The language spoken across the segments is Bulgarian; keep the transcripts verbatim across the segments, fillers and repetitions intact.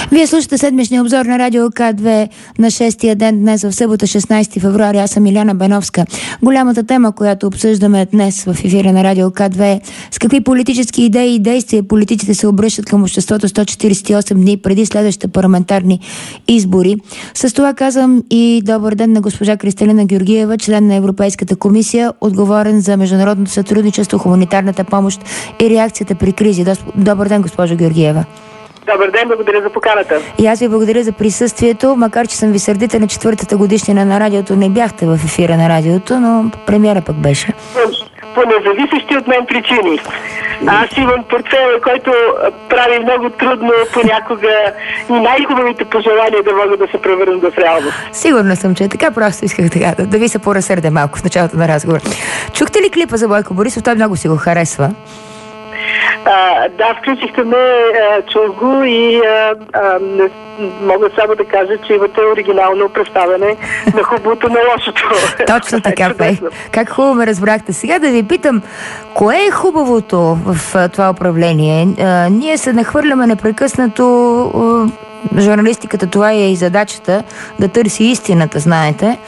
Вие слушате седмичния обзор на Радио К две на шестия ден днес в събота, шестнайсети февруари. Аз съм Иляна Беновска. Голямата тема, която обсъждаме днес в ефира на Радио К две е с какви политически идеи и действия политиците се обръщат към обществото сто четирийсет и осем дни преди следващите парламентарни избори. С това казвам и добър ден на госпожа Кристалина Георгиева, член на Европейската комисия, отговорен за международното сътрудничество, хуманитарната помощ и реакцията при кризи. Добър ден, госпожо Георгиева. Добър ден, благодаря за поканата. И аз ви благодаря за присъствието, макар че съм ви сърдита на четвъртата годишнина на радиото. Не бяхте в ефира на радиото, но премиера пък беше. По независещи от мен причини. Аз имам портфела, който прави много трудно понякога и най-хубавите пожелания да могат да се превърнат в реалност. Сигурна съм, че е така. Просто исках така да, да ви се поразсърдя малко в началото на разговор. Чухте ли клипа за Бойко Борисов? Той много си го харесва. А, да, включихте ме, чух го и а, а, не, мога само да кажа, че имате оригинално представяне на хубавото, на лошото. Точно така, Пей. Как хубаво ме разбрахте. Сега да ви питам, кое е хубавото в а, това управление? А, ние се нахвърляме непрекъснато... А, журналистиката, това е и задачата да търси истината, знаете.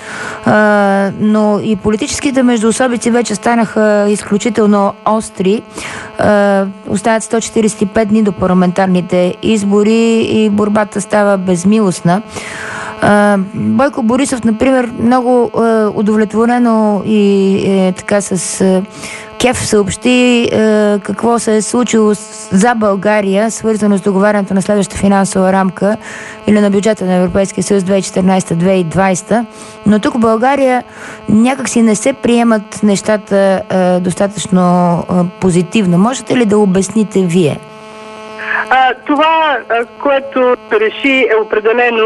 А, но и политическите междуособици вече станаха изключително остри. А, остават сто четирийсет и пет дни до парламентарните избори и борбата става безмилостна. А, Бойко Борисов, например, много а, удовлетворено и е, така с а, кеф съобщи е, какво се е случило с, за България, свързано с договарянето на следващата финансова рамка или на бюджета на Европейския съюз две хиляди и четиринайсета - две хиляди и двайсета. Но тук в България някакси не се приемат нещата е, достатъчно е, позитивно. Можете ли да обясните вие? А, това, което реши е определено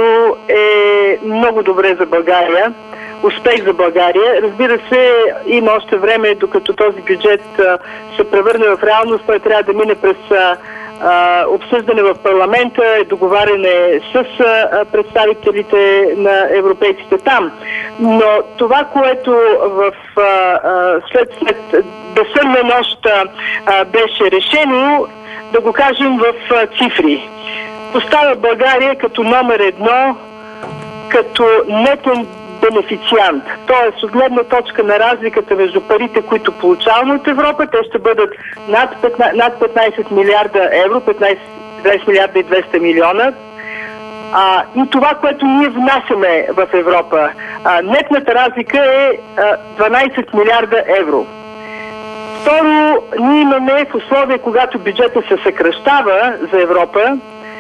е много добре за България. Успех за България. Разбира се, има още време, докато този бюджет а, се превърне в реалност. Той трябва да мине през а, а, обсъждане в парламента, договаряне с а, представителите на европейците там. Но това, което в а, а, след, след безсънна нощ а, беше решено, да го кажем в а, цифри. Поставя България като номер едно, като нетен бенефициант. Тоест, от гледна точка на разликата между парите, които получаваме от Европа, те ще бъдат над, петнайсет, над петнайсет милиарда евро, петнайсет милиарда и двеста милиона. А, и това, което ние внасяме в Европа, а, нетната разлика е а, дванайсет милиарда евро. Второ, ние имаме в условия, когато бюджета се съкращава за Европа,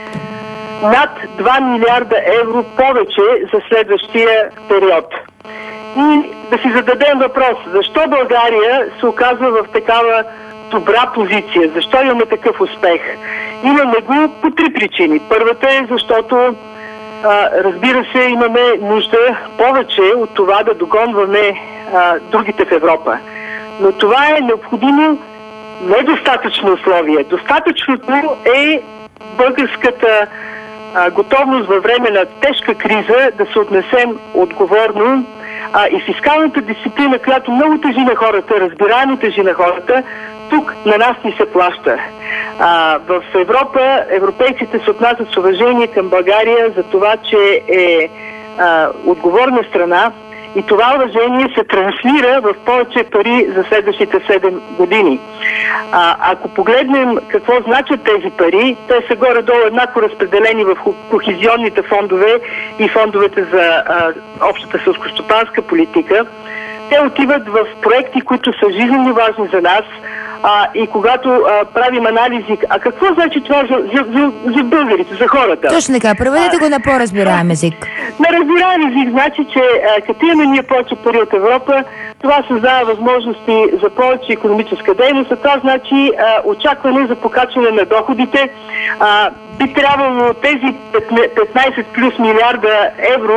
над два милиарда евро повече за следващия период. И да си зададем въпрос, защо България се оказва в такава добра позиция? Защо имаме такъв успех? Имаме го по три причини. Първата е, защото а, разбира се, имаме нужда повече от това да догонваме а, другите в Европа. Но това е необходимо недостатъчно условие. Достатъчното е българската готовност във време на тежка криза да се отнесем отговорно, а, и фискалната дисциплина, която много тежи на хората, разбираемо тежи на хората, тук на нас ни се плаща. А, в Европа европейците се отнасят с уважение към България за това, че е а, отговорна страна и това уважение се транслира в повече пари за следващите седем години. А, ако погледнем какво значат тези пари, те са горе-долу еднакво разпределени в кохезионните фондове и фондовете за а, общата селскостопанска политика. Те отиват в проекти, които са жизненно важни за нас. А, и когато а, правим анализи, а какво значи това за, за, за, за българите, за хората? Точно така, преведете го на по-разбираем език. На разбираем език значи, че а, като имаме ние повече пари от Европа, това създава възможности за повече икономическа дейност, а това значи а, очакване за покачване на доходите. А, би трябвало тези петнайсет плюс милиарда евро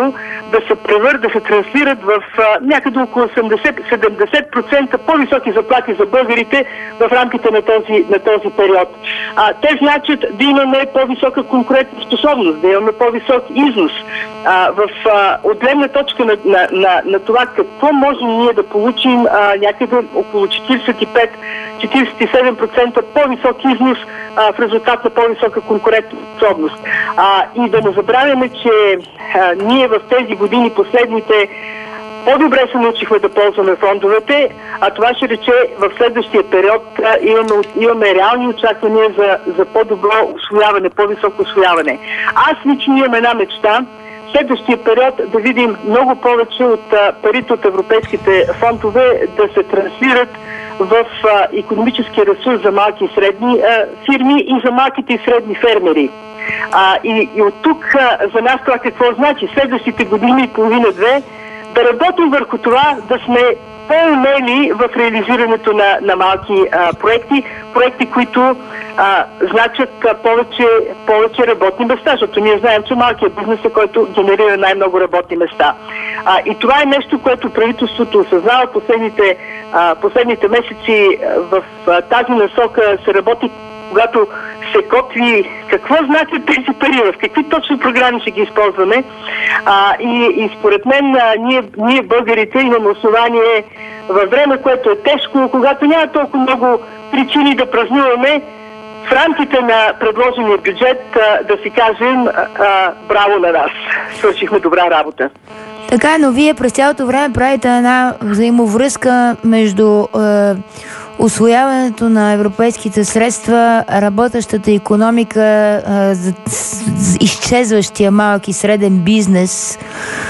да се превърнат, да се транслират в а, някъде около осемдесет до седемдесет процента по-високи заплати за българите в рамките на този, на този период. А, те значат да имаме по-висока конкурентоспособност, да имаме по-висок износ. А, в а, от гледна точка на, на, на, на това какво можем ние да получим а, някъде около четиридесет и пет до четиридесет и седем процента по-висок износ а, в резултат на по-висока конкурентоспособност. А, и да не забравяме, че а, ние в тези години последните по-добре се научихме да ползваме фондовете, а това ще рече в следващия период а, имаме, имаме реални очаквания за, за по-добро усвояване, по-високо усвояване. Аз лично имам една мечта следващия период да видим много повече от а, парите от европейските фондове да се транслират в а, икономически ресурс за малки и средни а, фирми и за малките и средни фермери. А, и, и от тук а, за нас това какво значи? Следващите години и половина-две да работим върху това да сме по-умели в реализирането на, на малки а, проекти, проекти, които а, значат а, повече, повече работни места, защото ние знаем, че малкият бизнес е, който генерира най-много работни места. А, и това е нещо, което правителството осъзнава последните, а, последните месеци в а, тази насока се работи, когато се готви какво значат тези пари, в какви точно програми ще ги използваме. А, и, и според мен а, ние, ние българите имаме основание във време, което е тежко, когато няма толкова много причини да празнуваме, в рамките на предложения бюджет а, да си кажем а, браво на нас. Свършихме добра работа. Така, но вие през цялото време правите една взаимовръзка между е, усвояването на европейските средства, работещата икономика, е, за, за изчезващия малък и среден бизнес.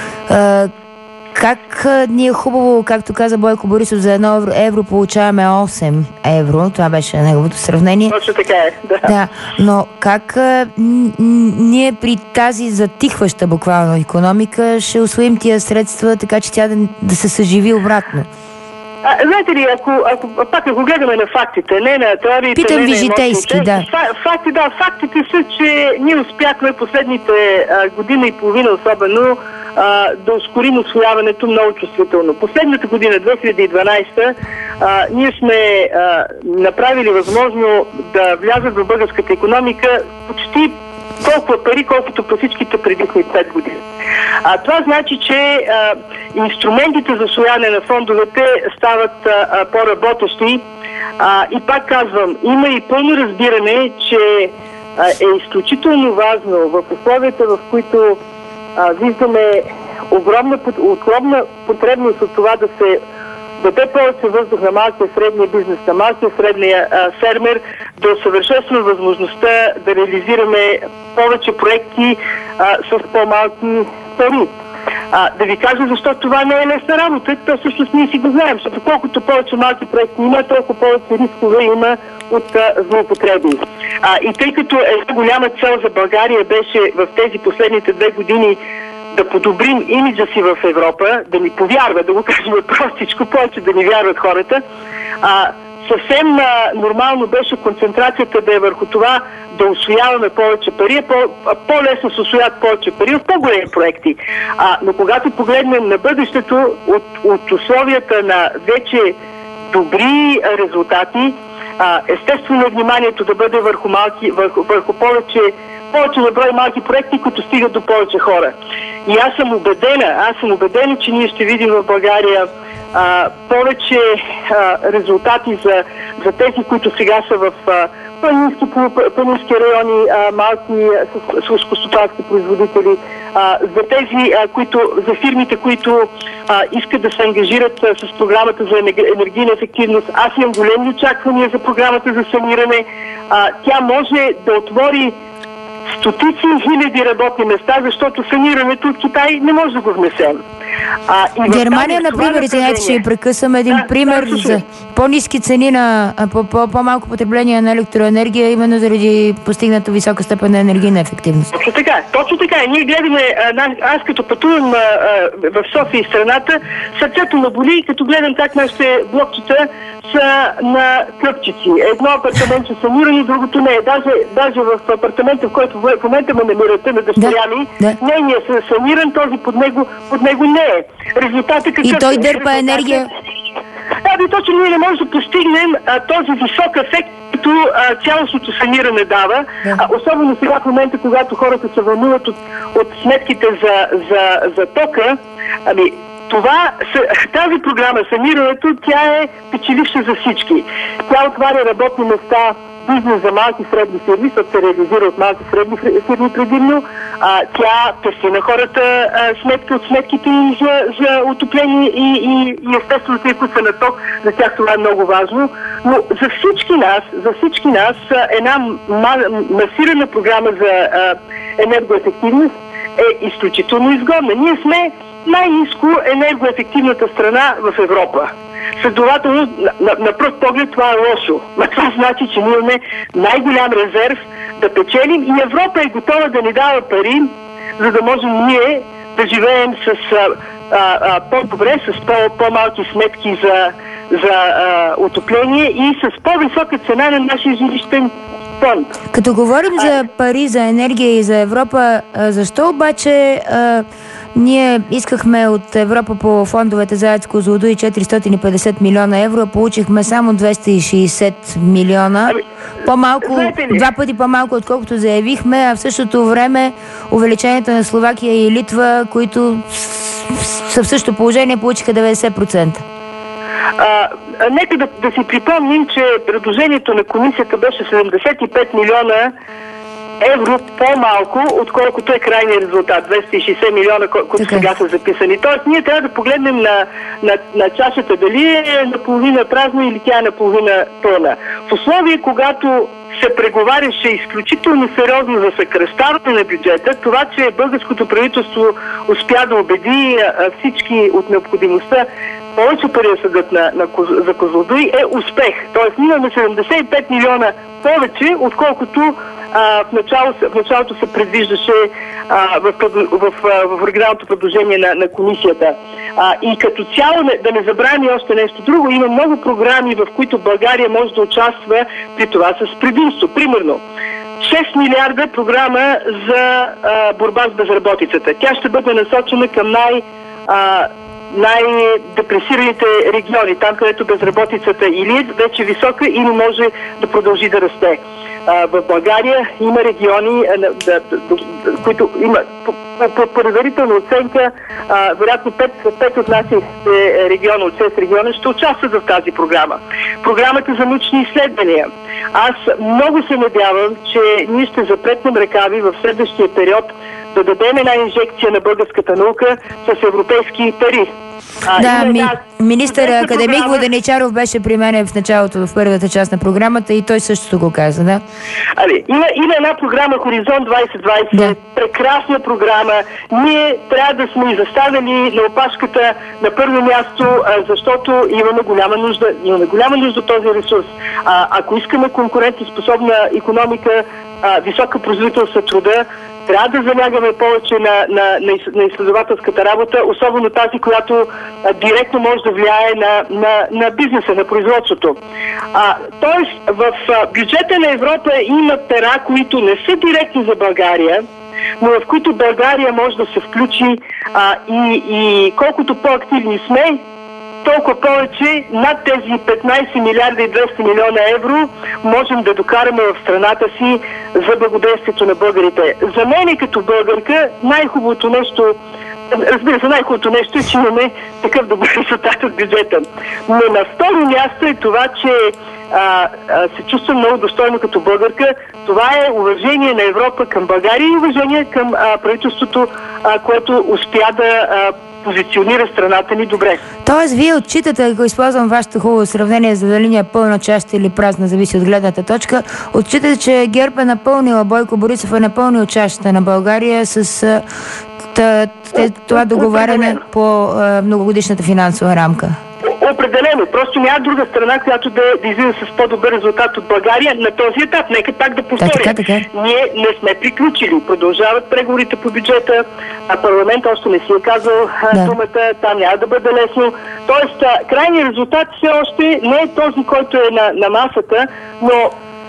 Е, как ние хубаво, както каза Бойко Борисов, за едно евро, евро получаваме осем евро. Това беше неговото сравнение. Точно така е, да. Да, но как н- н- ние при тази затихваща буквално икономика ще усвоим тия средства, така че тя да, да се съживи обратно? А, знаете ли, ако, ако, пак ако гледаме на фактите, не на теориите, Питам не ви на житейски, да. Факти, да. Фактите са, че ние успяхме последните а, година и половина особено а, да ускорим усвояването много чувствително. Последната година, две хиляди и дванадесета, а, ние сме а, направили възможно да влязат в българската икономика почти толкова пари, колкото по всичките предишни пет години. А, това значи, че а, инструментите за усвояване на фондовете стават а, а, по-работещи. А, и пак казвам, има и пълно разбиране, че а, е изключително важно в условията, в които а, виждаме огромна, огромна потребност от това да се даде повече въздух на малкия средния бизнес, на малкия средния а, фермер, да усъвършенства възможността да реализираме повече проекти а, с по-малки пари. А, да ви кажа защо това не е лесна работа, то всъщност ние си го знаем, защото колкото повече малки проекти има, толкова повече рискове има от а, злоупотреби. А, и тъй като една голяма цел за България беше в тези последните две години да подобрим имиджа си в Европа, да ни повярват, да го кажем простичко, повече да ни вярват хората, а, съвсем а, нормално беше концентрацията да е върху това да усвояваме повече пари, по, по-лесно се усвоят повече пари в по-големи проекти. А, но когато погледнем на бъдещето от, от условията на вече добри резултати, а, естествено вниманието да бъде върху, малки, върху, върху повече повече на брой малки проекти, които стигат до повече хора. И аз съм убедена, аз съм убедена, че ние ще видим в България а, повече а, резултати за, за тези, които сега са в а, планински, планински райони, а, малки селскостопански производители, а, за тези, а, които, за фирмите, които а, искат да се ангажират а, с програмата за енергийна ефективност. Аз имам големи очаквания за програмата за саниране. А, тя може да отвори стотици хиляди работни места, защото санирането от Китай не може да го внесем. А, и Германия, например, извинете, ще прекъсвам един да, пример да, за по-ниски цени на по-малко потребление на електроенергия, именно заради постигната висока степен на енергийна ефективност. Точно така, точно така. Ние гледаме, аз като пътувам в София и страната, сърцето ме боли, като гледам как нашите блокчета са на клъпчици. Едно апартамент е санирано, другото не е. Даже, даже в апартамента, в който в момента ме намирате на дъщеря ми, да, да. нейният е саниран, този под него, под него не е. Резултатът какъв и той е? дърпа енергия. Да, би точно ние не можем да постигнем а, този висок ефект, който а, цялостното саниране дава. Да. А, особено сега в момента, когато хората се вълнуват от, от сметките за, за, за тока. Ами, това, тази програма, санирането, тя е печеливша за всички. Тя отваря работни места, бизнес за малки и средни фирми, защото се реализира от малки и средни фирми предимно. А, тя пести на хората а, сметка от сметките им за, за отопление и, и, и естествено тъй, които са на ток, за тях това е много важно. Но за всички нас, за всички нас една масирана програма за а, енергоефективност е изключително изгодна. Ние сме най-ниско енергоефективната страна в Европа. Следователно, на, на, на пръв поглед това е лошо. Но това значи, че ние имаме най-голям резерв да печелим и Европа е готова да ни дава пари, за да можем ние да живеем с а, а, а, по-добре, с по, по-малки сметки за, за а, отопление и с по-висока цена на нашия жилищен фонд. Като говорим а... за пари, за енергия и за Европа, защо обаче а, ние искахме от Европа по фондовете за АЕЦ „Козлодуй“ четиристотин и петдесет милиона евро, а получихме само двеста и шейсет милиона. Ами, по-малко, два пъти по-малко, отколкото заявихме, а в същото време увеличението на Словакия и Литва, които са в същото положение, получиха деветдесет процента. А, нека да, да си припомним, че предложението на комисията беше седемдесет и пет милиона евро по-малко, отколкото е крайният резултат. двеста и шейсет милиона, които така сега са записани. Тоест, ние трябва да погледнем на, на, на чашата, дали е наполовина празна или тя е наполовина пълна. В условие, когато се преговаряше изключително сериозно за съкращаване на бюджета, това, че българското правителство успя да убеди всички от необходимостта повече пари да съдат на, на, за Козлодуй, е успех. Тоест, ние имаме седемдесет и пет милиона повече, отколкото а, в, начало, в началото се предвиждаше а, в, в, в, в оригиналното предложение на, на комисията. А, и като цяло, да не забравяме още нещо друго, има много програми, в които България може да участва при това с предимство. Примерно, шест милиарда програма за а, борба с безработицата. Тя ще бъде насочена към най- а, най-депресираните региони, там където безработицата или е вече висока, или може да продължи да расте. А, в България има региони, а, да, да, да, които има по, по, по предварителна оценка, а, вероятно пет от нашите региона, от шест региона ще участват в тази програма. Програмата за научни изследвания. Аз много се надявам, че ние ще запретнем ръкави в следващия период да дадем една инжекция на българската наука с европейски пари. А, да, ми, да, министър академик програма... Воденичаров беше при мен в началото, в първата част на програмата и той същото го каза, да? Ами, има, има една програма Хоризонт двайсет двайсет, да. Прекрасна програма. Ние трябва да сме заставили на опашката на първо място, защото имаме голяма нужда, имаме голяма нужда от този ресурс. А, ако искаме конкурентоспособна икономика, а, висока производителност на труда, трябва да залягаме повече на, на, на изследователската работа, особено тази, която а, директно може да влияе на, на, на бизнеса, на производството. А, тоест, в а, бюджета на Европа има пера, които не са директни за България, но в които България може да се включи а, и, и колкото по-активни сме, толкова повече над тези петнайсет милиарда и двеста милиона евро можем да докараме в страната си за благодействието на българите. За мен като българка най-хубавото нещо, разбира се, най-хубавото нещо е, че имаме такъв добър резултат от бюджета. Но на второ място е това, че а, а, се чувствам много достойно като българка. Това е уважение на Европа към България и уважение към а, правителството, а, което успя да а, позиционира страната ни добре. Тоест, вие отчитате, ако използвам вашето хубаво сравнение за дали ни е пълна чаша или празна, зависи от гледната точка, отчитате, че ГЕРБ е напълнила, Бойко Борисов е напълнил чашата на България с а, това договаряне по а, многогодишната финансова рамка. Определено. Просто няма друга страна, която да, да излиза с по-добър резултат от България на този етап. Нека пак да повторя. Да, така, така. Ние не сме приключили. Продължават преговорите по бюджета, а парламент още не си е казал да. думата. Там няма да бъде лесно. Тоест, крайният резултат все още не е този, който е на, на масата, но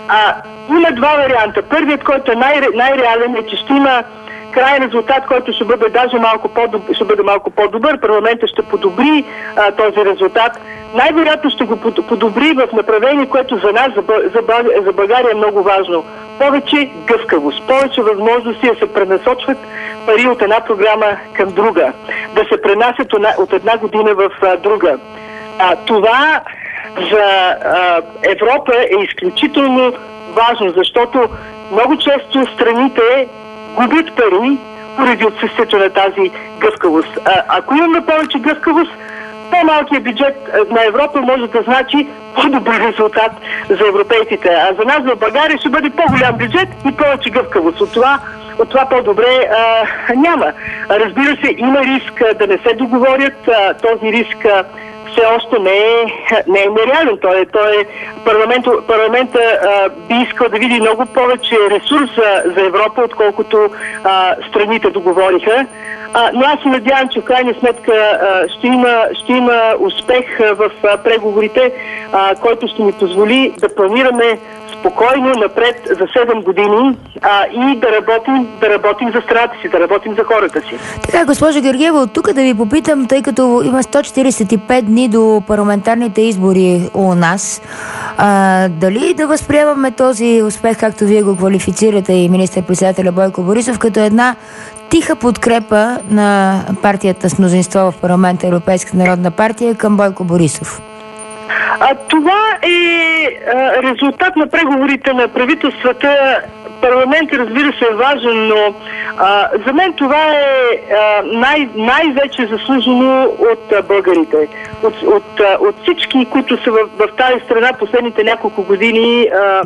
А, има два варианта. Първият, който е най- най-реален, е, че ще има крайен резултат, който ще бъде даже малко по-добър, ще бъде малко по-добър. Парламентът ще подобри а, този резултат. Най-вероятно ще го подобри в направление, което за нас, за, за, за България е много важно. Повече гъвкавост, повече възможности да се пренасочват пари от една програма към друга, да се пренасят от една година в а, друга. А, това за а, Европа е изключително важно, защото много често страните губят пари поради отсъствието на тази гъвкавост. А, ако имаме повече гъвкавост, по-малкият бюджет на Европа може да значи по-добър резултат за европейците. А за нас в България ще бъде по-голям бюджет и повече гъвкавост. От това, от това по-добре а, няма. Разбира се, има риск да не се договорят. А, този риск а, все още не е, не е нереален. Той е, той е, парламента парламента а, би искал да види много повече ресурс за, за Европа, отколкото а, страните договориха. А, но аз се надявам, че в крайна сметка а, ще, има, ще има успех а, в а, преговорите, а, който ще ни позволи да планираме спокойно напред за седем години а, и да работим, да работим за страната си, да работим за хората си. Така, госпожа Георгиева, от тук да ви попитам, тъй като има сто четиридесет и пет дни до парламентарните избори у нас, а, дали да възприемаме този успех, както вие го квалифицирате и министър-председателя Бойко Борисов, като една тиха подкрепа на партията с мнозинство в парламента, Европейската народна партия, към Бойко Борисов? А, това е а, резултат на преговорите на правителствата. Парламент, разбира се, е важен, но а, за мен това е а, най- най-вече заслужено от а, българите. От, от, а, от всички, които са в, в тази страна последните няколко години а,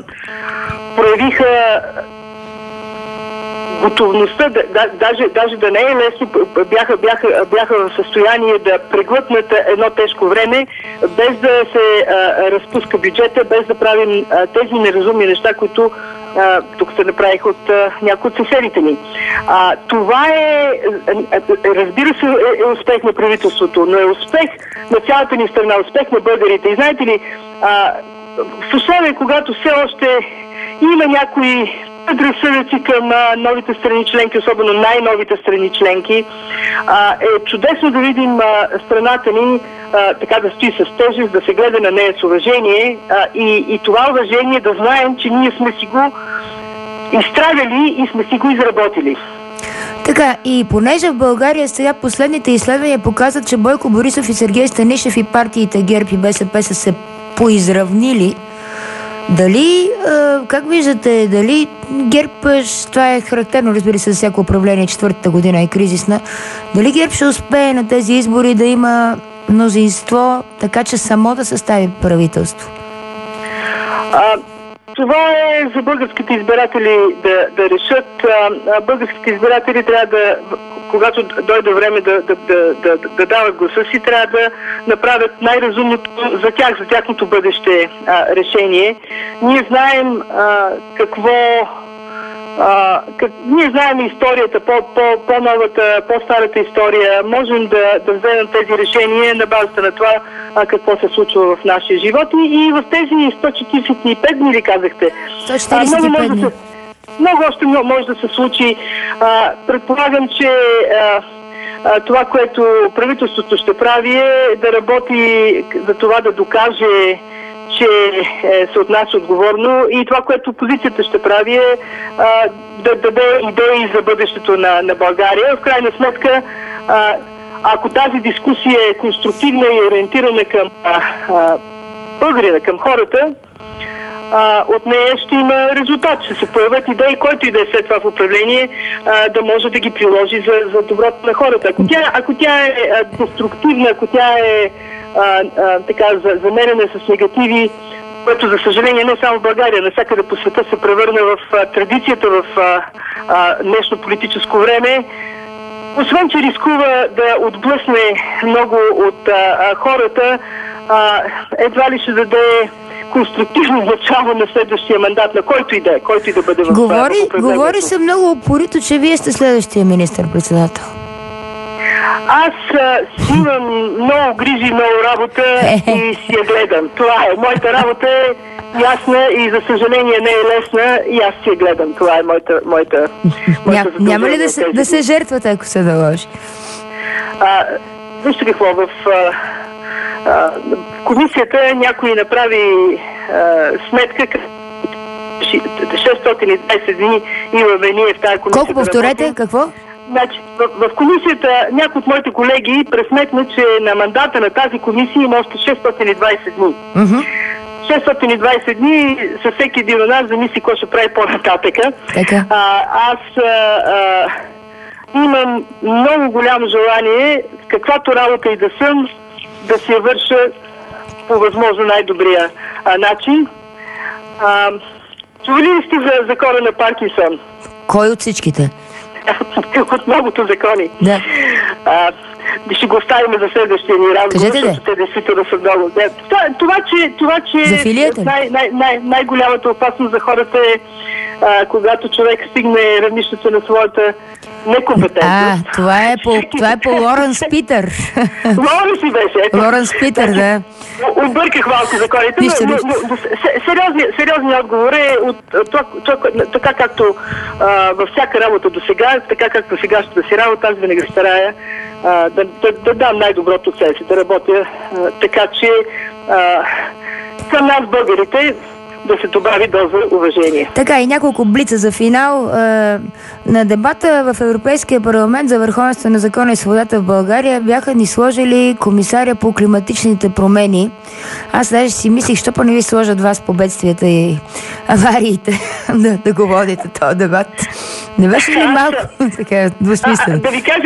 проявиха готовността, да, да, даже, даже да не е лесно, бяха, бяха, бяха в състояние да преглътнат едно тежко време, без да се а, разпуска бюджета, без да правим а, тези неразумни неща, които а, тук се направиха от а, някои от съседите ни. А, това е, разбира се, е, е успех на правителството, но е успех на цялата ни страна, успех на българите. И знаете ли, а, в условие, когато все още има някои предразсъдъци към а, новите страни членки, особено най-новите страни членки, а, е чудесно да видим а, страната ни а, така да стои с тежест, да се гледа на нея с уважение а, и, и това уважение да знаем, че ние сме си го изстрадали и сме си го изработили. Така, и понеже в България сега последните изследвания показват, че Бойко Борисов и Сергей Станишев и партиите ГЕРБ и БСП са се поизравнили, дали, как виждате, дали ГЕРБ, това е характерно, разбира се, за всяко управление, четвъртата година е кризисна, дали ГЕРБ ще успее на тези избори да има мнозинство, така че само да състави правителство? А, това е за българските избиратели да, да решат. А, българските избиратели трябва да, когато дойде време да, да, да, да, да дават гласа си, трябва да направят най-разумното за тях, за тяхното бъдеще а, решение. Ние знаем а, какво... А, как, ние знаем историята, по, по, по-новата, по-старата история. Можем да, да вземем тези решения на базата на това а, какво се случва в нашия живот. И, и в тези сто четиридесет и пет дни ли казахте? сто четиридесет и пет дни. Много още може да се случи. А, предполагам, че а, а, това, което правителството ще прави е да работи за това да докаже, че е, се отнася отговорно и това, което опозицията ще прави е а, да даде идеи за бъдещето на, на България. В крайна сметка, а, ако тази дискусия е конструктивна и ориентирана към а, а, българина, към хората, а, от нея ще има резултат. Ще се появят идеи, който и да е след това в управление, а, да може да ги приложи за, за доброто на хората. Ако тя, ако тя е а, деструктивна, ако тя е а, а, така замерена с негативи, което за съжаление не само в България, навсякъде по света се превърна в а, традицията в а, а, днешно политическо време, освен че рискува да отблъсне много от а, а, хората, а, едва ли ще даде конструктивно начало на следващия мандат, на който и да е, който и да бъде в Говори, говори се много упорито, че вие сте следващия министър-председател. Аз а, си имам много грижи, много работа и си я гледам. Това е. Моята работа е ясна и за съжаление не е лесна и аз си я гледам. Това е моята, моята, моята Ня, Няма ли да се, да се жертвате, ако се наложи? А, вижте какво, в, а, а, в комисията някой направи а, сметка, шестстотин и двадесет дни имаме ние в тази комисия. Колко повторете? Да какво? Значи, в, в комисията някои от моите колеги пресметна, че на мандата на тази комисия има още шестстотин и двадесет дни. Mm-hmm. шестстотин и двадесет дни със всеки един от нас замисли какво ще прави по-нататъка. Okay. А, аз а, а, имам много голямо желание, каквато работа и да съм, да си я върша по възможно най-добрия а, начин. А, чували ли сте за закона на Паркинсон? Кой от всичките? От многото закони. Да. А, ще го оставим за следващия ни разговор, защото те действително са много. Това, това, че, това, че най- най- най- най-голямата опасност за хората е а, когато човек стигне равнището на своята некомпетентност. А, това е по, това е по Лоренс Питър. Лоренс си беше. Ето. Лоренс Питър, да. Обърках малко законите, но, но, но, но сериозният сериозни отговор е от това, това, така както а, във всяка работа до сега, така както сега ще да си работа, аз винаги старая а, да, да, да дам най-доброто от себе си, да работя а, така, че а, към нас българите да се добави доза уважение. Така, и няколко блица за финал. Е, на дебата в Европейския парламент за върховенство на закона и свободата в България бяха ни сложили комисаря по климатичните промени. Аз даже си мислих, що па не ви сложат вас по бедствията и авариите да, да го водите този дебат. Не беше ли малко така двусмислено? Да ви кажа,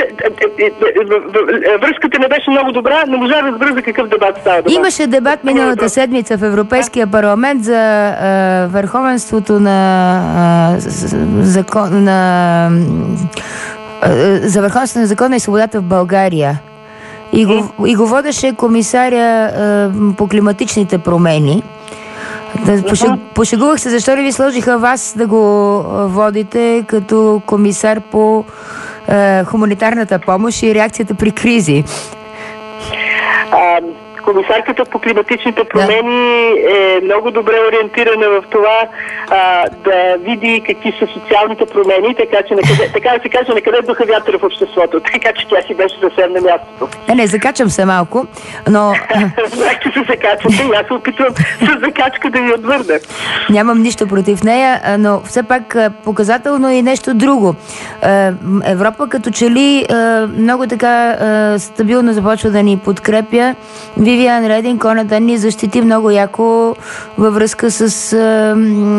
връзката не беше много добра, не можа да разбера за какъв дебат става дебат. Имаше дебат миналата седмица в Европейския парламент за а, върховенството на а, закон, на а, за върховенството на закона и свободата в България. И го, и го водеше комисаря а, по климатичните промени. Да, пошег, пошегувах се, защо ли ви сложиха вас да го водите като комисар по е, хуманитарната помощ и реакцията при кризи? А, комисарката по климатичните промени да. е много добре ориентирана в това а, да види какви са социалните промени, така че накъде, така да се каже, накъде духа вятъра в обществото, така че тя си беше съвсем на мястото. Не, не, закачам се малко, но... Знах, че се закачате и аз се опитвам с закачка да ви отвърна. Нямам нищо против нея, но все пак показателно и нещо друго. Европа като че ли много така стабилно започва да ни подкрепя. Вивиан Рединг онеден ни защити много яко във връзка с а,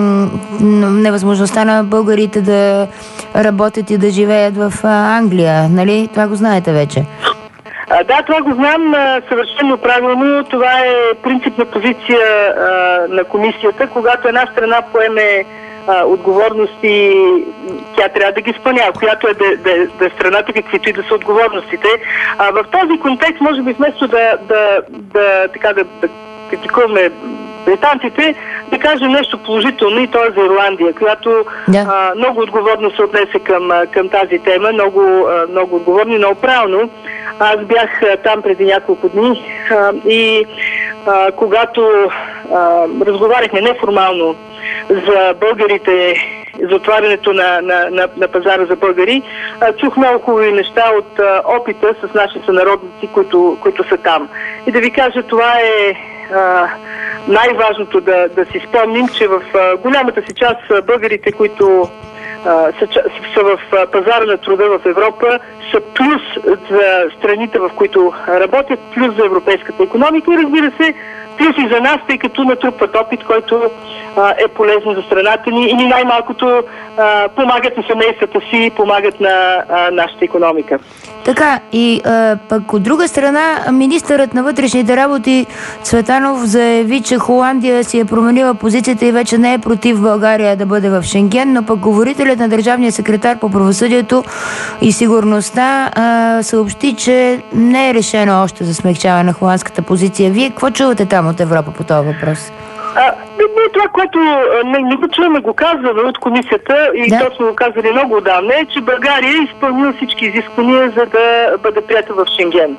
невъзможността на българите да работят и да живеят в а, Англия. Нали? Това го знаете вече. А, да, това го знам а, съвършено правилно. Това е принципна позиция а, на комисията. Когато една страна поеме а, отговорности, тя трябва да ги изпълнява, която е да, да, да е страната, каквито и да са отговорностите. А, в този контекст, може би вместо да, да, да, така, да, да критикуваме британците, да кажем нещо положително, и то е за Ирландия, която yeah. а, много отговорно се отнесе към, към тази тема, много, а, много отговорно и много правилно. Аз бях а, там преди няколко дни а, и а, когато а, разговаряхме неформално за българите, за отварянето на, на, на, на пазара за българи, а, чух много хубави неща от а, опита с наши сънародници, които, които са там. И да ви кажа, това е а, най-важното да, да си спомним, че в а, голямата си част българите, които а, са, са в а, пазара на труда в Европа, са плюс за страните, в които работят, плюс за европейската икономика и, разбира се, плюс и за нас, тъй като натрупват опит, който а, е полезен за страната ни и ни най-малкото а, помагат на семействата си, помагат на а, нашата икономика. Така, и а, пък от друга страна, министърът на вътрешните работи Цветанов заяви, че Холандия си е променила позицията и вече не е против България да бъде в Шенген, но пък говорителят на държавния секретар по правосъдието и сигурността а, съобщи, че не е решено още за смекчаване на холандската позиция. Вие какво чувате там от Европа по този въпрос? А, това, което не, не го чуваме, го казваме от комисията и да. точно го казали много отдавна, е, че България е изпълнила всички изисквания, за да бъде прията в Шенген.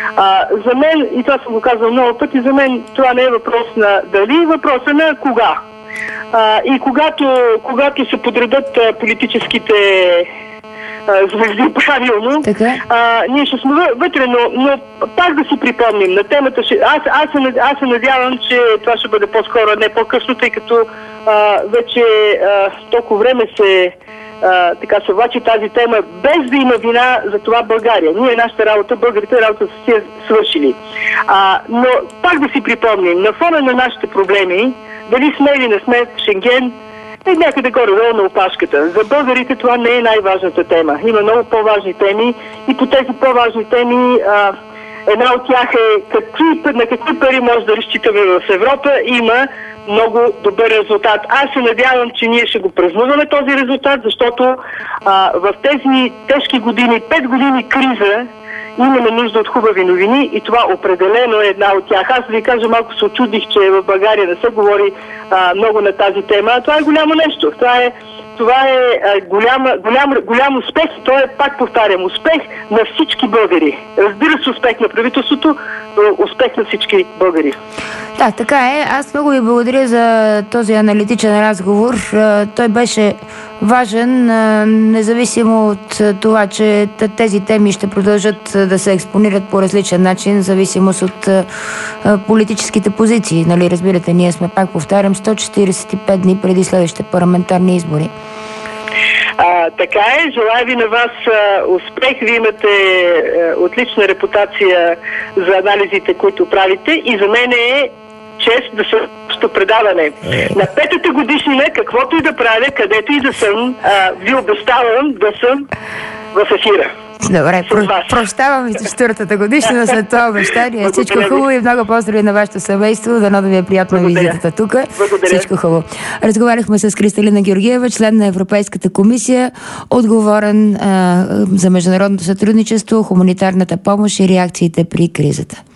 А, за мен, и това съм го казал много пъти, за мен това не е въпрос на дали, въпрос е на кога. А, и когато, когато се подредат а, политическите а, звезди правилно, а, ние ще сме вътре, но, но пак да си припомним на темата. Ще, аз, аз, се, аз се надявам, че това ще бъде по-скоро, не по-късно, тъй като а, вече а, толкова време се а, така се влачи тази тема, без да има вина за това България. Ние, нашата работа, българите работа са си свършили. А, но пак да си припомним, на фона на нашите проблеми, дали сме или не сме в Шенген, е някъде горе-долу на опашката. За българите това не е най-важната тема. Има много по-важни теми и по тези по-важни теми а, една от тях е какви, на какви пари може да разчитаме в Европа. Има много добър резултат. Аз се надявам, че ние ще го празнуваме този резултат, защото а, в тези тежки години, пет години криза, имаме нужда от хубави новини и това определено е една от тях. Аз да ви кажа, малко се очудих, че в България не се говори а, много на тази тема. Това е голямо нещо. Това е, това е а, голям, голям, голям успех. То е, пак повтарям, успех на всички българи. Разбира се, успех на правителството, но успех на всички българи. Да, така е. Аз много ви благодаря за този аналитичен разговор. Той беше важен, независимо от това, че тези теми ще продължат да се експонират по различен начин, в зависимост от политическите позиции. Нали, разбирате, ние сме, пак повтарям, сто четиридесет и пет дни преди следващите парламентарни избори. А, така е, желая ви на вас а, успех. Вие имате а, отлична репутация за анализите, които правите, и за мен е чест да съм в предаване. На петата годишнина, каквото и да правя, където и да съм, а, ви обещавам да съм в ефира. Добре, про, прощавам и за четвъртата годишнина след това обещание. Всичко хубаво и много поздрави на вашето семейство. Дано да ви е приятна визитата тук. Всичко хубаво. Разговаряхме с Кристалина Георгиева, член на Европейската комисия, отговорен а, за международното сътрудничество, хуманитарната помощ и реакциите при кризата.